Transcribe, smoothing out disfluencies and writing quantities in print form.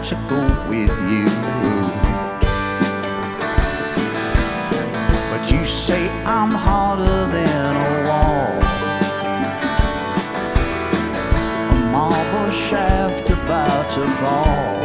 to go with you. But you say I'm harder than a wall, a marble shaft about to fall.